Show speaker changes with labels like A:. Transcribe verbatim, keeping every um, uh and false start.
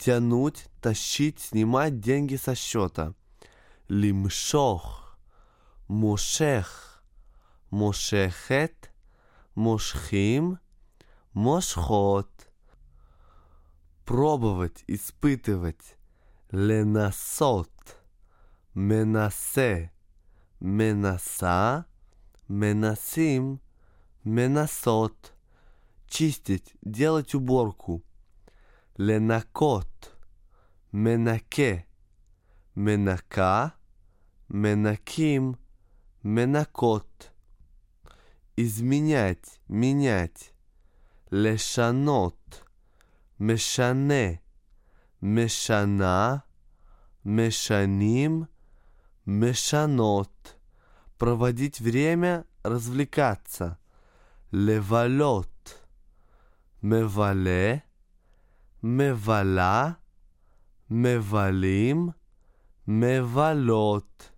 A: тянуть, тащить, снимать деньги со счета. Лимшох, мошех, мошехет, мошхим, мошхот. Пробовать, испытывать. Ленасот, менасе, менаса, менасим, менасот. Чистить, делать уборку. Ленакот, менаке, менака, менаким, менакот. Изменять, менять. Лешанот, мешане, мешана, мешаним, мешанот. Проводить время, развлекаться. Левалот, мевале, мевала, мевалим, мевалот.